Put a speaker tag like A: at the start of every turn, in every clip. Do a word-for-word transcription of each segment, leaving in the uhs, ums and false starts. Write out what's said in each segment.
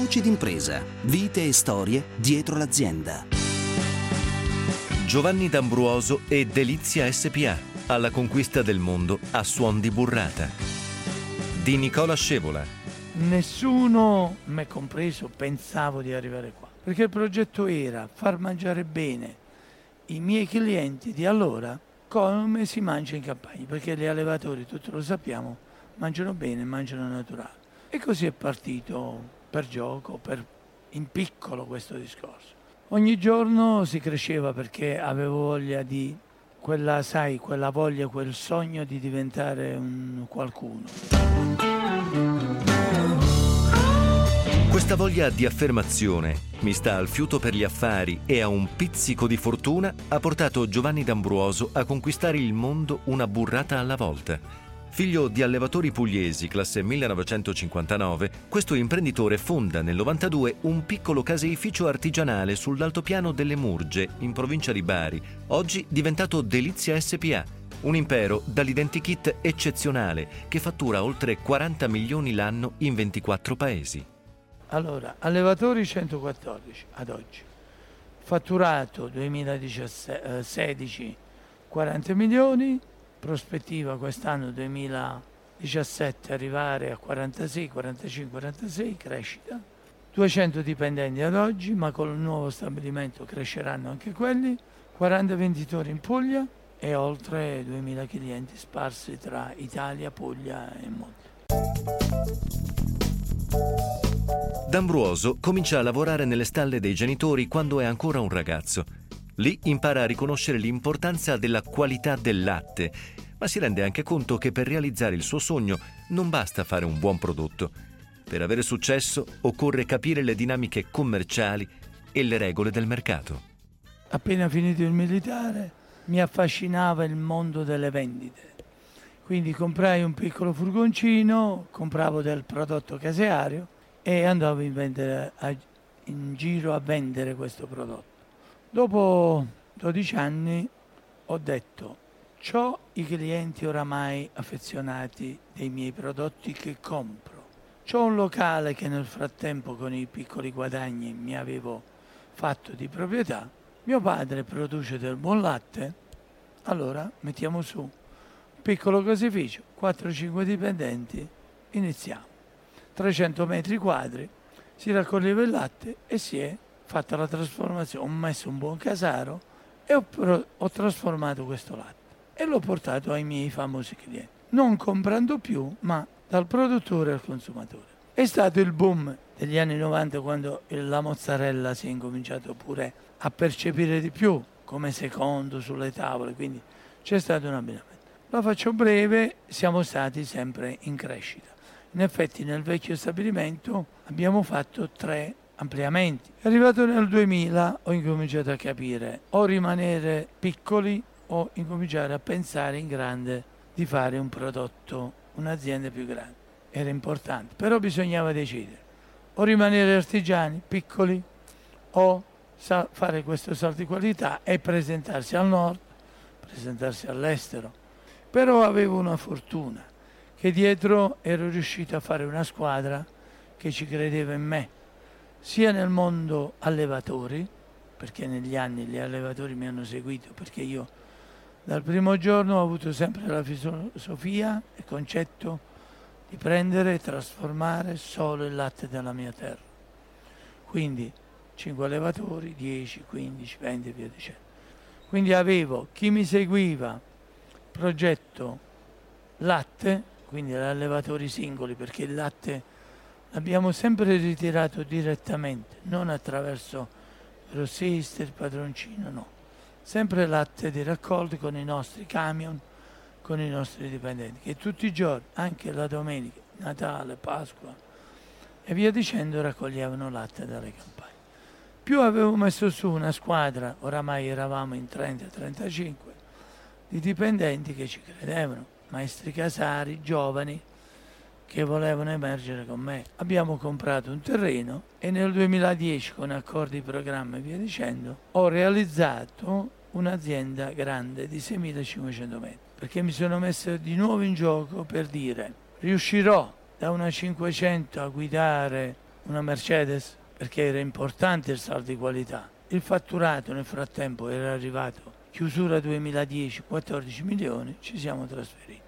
A: Voci d'impresa, vite e storie dietro l'azienda.
B: Giovanni D'Ambruoso e Delizia S P A, alla conquista del mondo a suon di burrata. Di Nicola Scevola.
C: Nessuno, me compreso, pensavo di arrivare qua, perché il progetto era far mangiare bene i miei clienti di allora come si mangia in campagna, perché gli allevatori, tutti lo sappiamo, mangiano bene, mangiano naturale. E così è partito per gioco, per in piccolo questo discorso. Ogni giorno si cresceva perché avevo voglia di quella, sai, quella voglia, quel sogno di diventare un qualcuno.
B: Questa voglia di affermazione, mista al fiuto per gli affari e a un pizzico di fortuna, ha portato Giovanni D'Ambruoso a conquistare il mondo una burrata alla volta. Figlio di allevatori pugliesi, classe millenovecentocinquantanove, questo imprenditore fonda nel novantadue un piccolo caseificio artigianale sull'altopiano delle Murge, in provincia di Bari, oggi diventato Delizia S P A, un impero dall'identikit eccezionale che fattura oltre quaranta milioni l'anno in ventiquattro paesi.
C: Allora, allevatori centoquattordici ad oggi, fatturato duemilasedici quaranta milioni, prospettiva quest'anno duemiladiciassette arrivare a quarantasei, quarantacinque, quarantasei, crescita, duecento dipendenti ad oggi, ma con il nuovo stabilimento cresceranno anche quelli, quaranta venditori in Puglia e oltre duemila clienti sparsi tra Italia, Puglia e Monte.
B: D'Ambruoso comincia a lavorare nelle stalle dei genitori quando è ancora un ragazzo. Lì impara a riconoscere l'importanza della qualità del latte, ma si rende anche conto che per realizzare il suo sogno non basta fare un buon prodotto. Per avere successo occorre capire le dinamiche commerciali e le regole del mercato.
C: Appena finito il militare mi affascinava il mondo delle vendite. Quindi comprai un piccolo furgoncino, compravo del prodotto caseario e andavo in, vendere, a, in giro a vendere questo prodotto. Dopo dodici anni ho detto, c'ho i clienti oramai affezionati dei miei prodotti che compro. C'ho un locale che nel frattempo con i piccoli guadagni mi avevo fatto di proprietà. Mio padre produce del buon latte, allora mettiamo su un piccolo caseificio, quattro cinque dipendenti, iniziamo. trecento metri quadri, si raccoglieva il latte e si è fatta la trasformazione, ho messo un buon casaro e ho, pro- ho trasformato questo latte e l'ho portato ai miei famosi clienti, non comprando più, ma dal produttore al consumatore. È stato il boom degli anni novanta quando la mozzarella si è incominciato pure a percepire di più come secondo sulle tavole, quindi c'è stato un abbinamento. La faccio breve, siamo stati sempre in crescita. In effetti nel vecchio stabilimento abbiamo fatto tre ampliamenti. Arrivato nel duemila ho incominciato a capire o rimanere piccoli o incominciare a pensare in grande di fare un prodotto, un'azienda più grande. Era importante, però bisognava decidere o rimanere artigiani, piccoli, o sa- fare questo salto di qualità e presentarsi al nord, presentarsi all'estero. Però avevo una fortuna, che dietro ero riuscito a fare una squadra che ci credeva in me, sia nel mondo allevatori, perché negli anni gli allevatori mi hanno seguito, perché io dal primo giorno ho avuto sempre la filosofia e il concetto di prendere e trasformare solo il latte della mia terra. Quindi cinque allevatori, dieci, quindici, venti e via dicendo. Quindi avevo chi mi seguiva, progetto latte, quindi allevatori singoli, perché il latte l'abbiamo sempre ritirato direttamente, non attraverso grossiste, il padroncino, no. Sempre latte di raccolta con i nostri camion, con i nostri dipendenti, che tutti i giorni, anche la domenica, Natale, Pasqua e via dicendo, raccoglievano latte dalle campagne. Più avevo messo su una squadra, oramai eravamo in trenta trentacinque, di dipendenti che ci credevano, maestri casari, giovani, che volevano emergere con me. Abbiamo comprato un terreno e nel duemiladieci, con accordi, programma e via dicendo, ho realizzato un'azienda grande di seimilacinquecento metri, perché mi sono messo di nuovo in gioco per dire riuscirò da una cinquecento a guidare una Mercedes perché era importante il salto di qualità. Il fatturato nel frattempo era arrivato, chiusura duemiladieci, quattordici milioni, ci siamo trasferiti.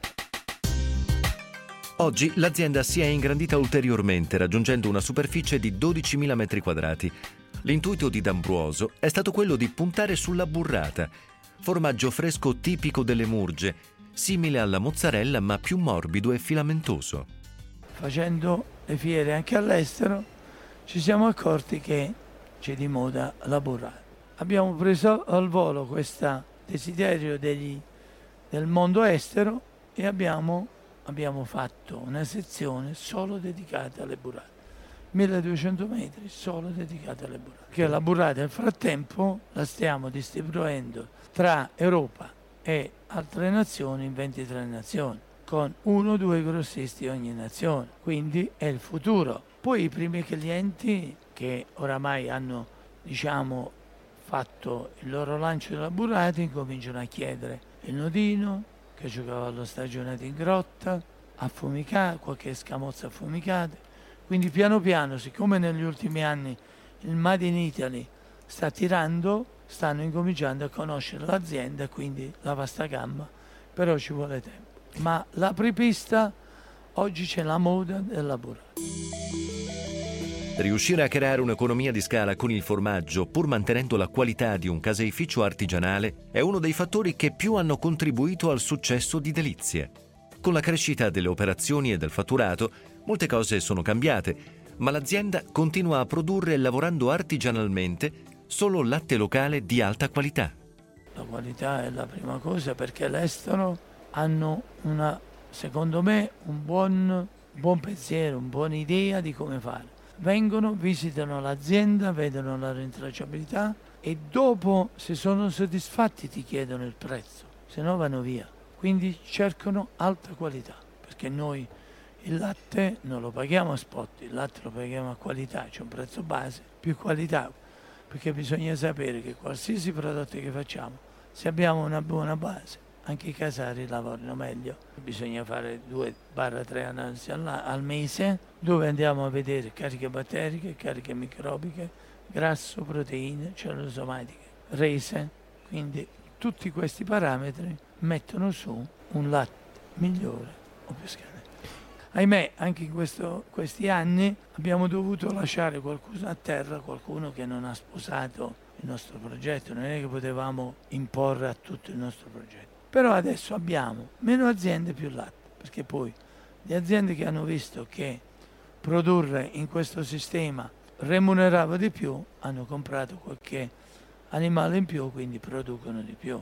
B: Oggi l'azienda si è ingrandita ulteriormente, raggiungendo una superficie di dodicimila metri quadrati. L'intuito di D'Ambruoso è stato quello di puntare sulla burrata, formaggio fresco tipico delle Murge, simile alla mozzarella ma più morbido e filamentoso.
C: Facendo le fiere anche all'estero ci siamo accorti che c'è di moda la burrata. Abbiamo preso al volo questo desiderio degli, del mondo estero e abbiamo, abbiamo fatto una sezione solo dedicata alle burrate. milleduecento metri solo dedicata alle burrate. Che la burrata nel frattempo la stiamo distribuendo tra Europa e altre nazioni in ventitré nazioni, con uno o due grossisti ogni nazione, quindi è il futuro. Poi i primi clienti che oramai hanno, diciamo, fatto il loro lancio della burrata incominciano a chiedere il nodino, che giocava allo stagionato in grotta, affumicato, qualche scamozza affumicata. Quindi piano piano, siccome negli ultimi anni il Made in Italy sta tirando, stanno incominciando a conoscere l'azienda, quindi la vasta gamma, però ci vuole tempo. Ma l'apripista, oggi c'è la moda della burrata.
B: Riuscire a creare un'economia di scala con il formaggio, pur mantenendo la qualità di un caseificio artigianale, è uno dei fattori che più hanno contribuito al successo di Delizie. Con la crescita delle operazioni e del fatturato, molte cose sono cambiate, ma l'azienda continua a produrre, lavorando artigianalmente, solo latte locale di alta qualità.
C: La qualità è la prima cosa, perché all'estero hanno una, secondo me, un buon, buon pensiero, una buona idea di come fare. Vengono, visitano l'azienda, vedono la rintracciabilità e dopo, se sono soddisfatti, ti chiedono il prezzo, se no vanno via. Quindi cercano alta qualità, perché noi il latte non lo paghiamo a spot, il latte lo paghiamo a qualità, c'è un prezzo base, più qualità, perché bisogna sapere che qualsiasi prodotto che facciamo, se abbiamo una buona base, anche i casari lavorano meglio. Bisogna fare due tre analisi al, al mese, dove andiamo a vedere cariche batteriche, cariche microbiche, grasso, proteine, cellule somatiche, rese. Quindi tutti questi parametri mettono su un latte migliore o più scadente. Ahimè, anche in questo, questi anni abbiamo dovuto lasciare qualcuno a terra, qualcuno che non ha sposato il nostro progetto. Non è che potevamo imporre a tutto il nostro progetto. Però adesso abbiamo meno aziende, più latte, perché poi le aziende che hanno visto che produrre in questo sistema remunerava di più, hanno comprato qualche animale in più, quindi producono di più.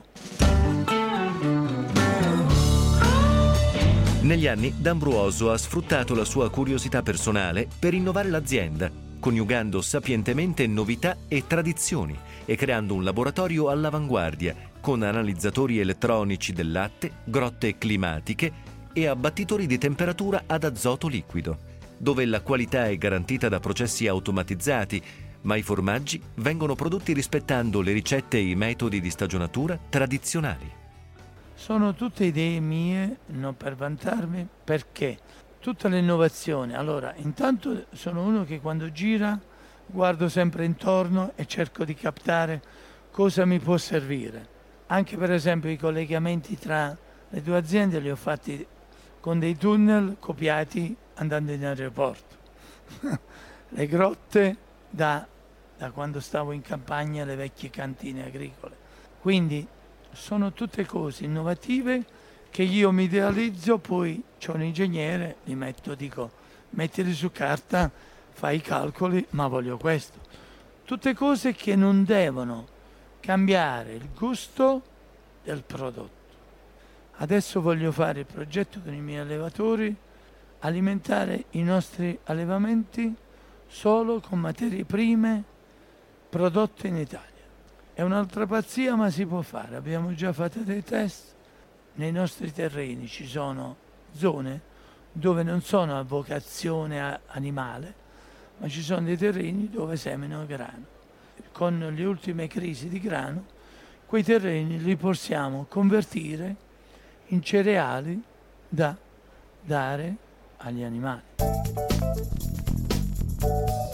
B: Negli anni D'Ambruoso ha sfruttato la sua curiosità personale per innovare l'azienda, coniugando sapientemente novità e tradizioni e creando un laboratorio all'avanguardia con analizzatori elettronici del latte, grotte climatiche e abbattitori di temperatura ad azoto liquido, dove la qualità è garantita da processi automatizzati, ma i formaggi vengono prodotti rispettando le ricette e i metodi di stagionatura tradizionali.
C: Sono tutte idee mie, non per vantarmi, perché tutta l'innovazione, allora intanto sono uno che quando gira guardo sempre intorno e cerco di captare cosa mi può servire. Anche per esempio i collegamenti tra le due aziende li ho fatti con dei tunnel copiati andando in aeroporto. Le grotte da, da quando stavo in campagna, le vecchie cantine agricole. Quindi sono tutte cose innovative che io mi idealizzo, poi c'ho un ingegnere, li metto, dico mettili su carta, fai i calcoli, ma voglio questo. Tutte cose che non devono cambiare il gusto del prodotto. Adesso voglio fare il progetto con i miei allevatori, alimentare i nostri allevamenti solo con materie prime prodotte in Italia. È un'altra pazzia, ma si può fare. Abbiamo già fatto dei test. Nei nostri terreni ci sono zone dove non sono a vocazione animale, ma ci sono dei terreni dove seminano grano. Con le ultime crisi di grano, quei terreni li possiamo convertire in cereali da dare agli animali.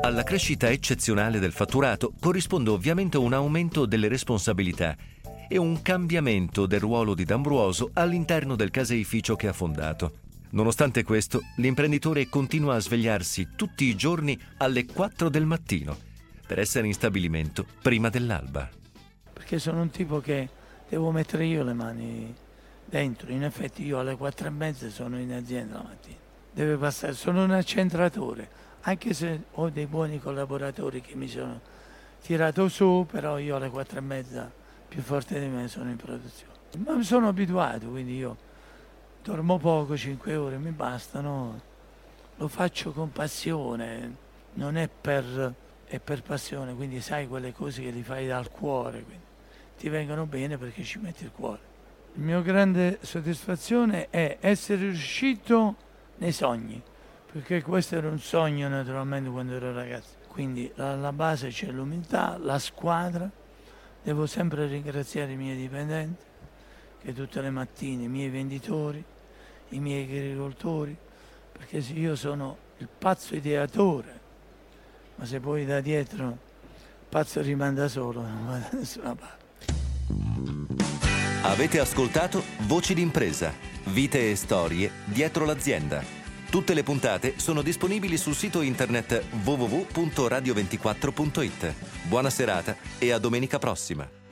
B: Alla crescita eccezionale del fatturato corrisponde ovviamente un aumento delle responsabilità e un cambiamento del ruolo di D'Ambruoso all'interno del caseificio che ha fondato. Nonostante questo, l'imprenditore continua a svegliarsi tutti i giorni alle quattro del mattino per essere in stabilimento prima dell'alba.
C: Perché sono un tipo che devo mettere io le mani dentro. In effetti io alle quattro e mezza sono in azienda la mattina. Deve passare, sono un accentratore, anche se ho dei buoni collaboratori che mi sono tirato su, però io alle quattro e mezza più forte di me sono in produzione. Ma mi sono abituato, quindi io dormo poco, cinque ore mi bastano, lo faccio con passione, non è per, è per passione, quindi sai quelle cose che li fai dal cuore, quindi ti vengono bene perché ci metti il cuore. La mia grande soddisfazione è essere riuscito nei sogni, perché questo era un sogno naturalmente quando ero ragazzo, quindi alla base c'è l'umiltà, la squadra, devo sempre ringraziare i miei dipendenti, che tutte le mattine, i miei venditori, i miei agricoltori, perché se io sono il pazzo ideatore, ma se poi da dietro il pazzo rimanda solo, non va da nessuna parte.
B: Avete ascoltato Voci d'impresa, vite e storie dietro l'azienda. Tutte le puntate sono disponibili sul sito internet w w w punto radio ventiquattro punto it. Buona serata e a domenica prossima.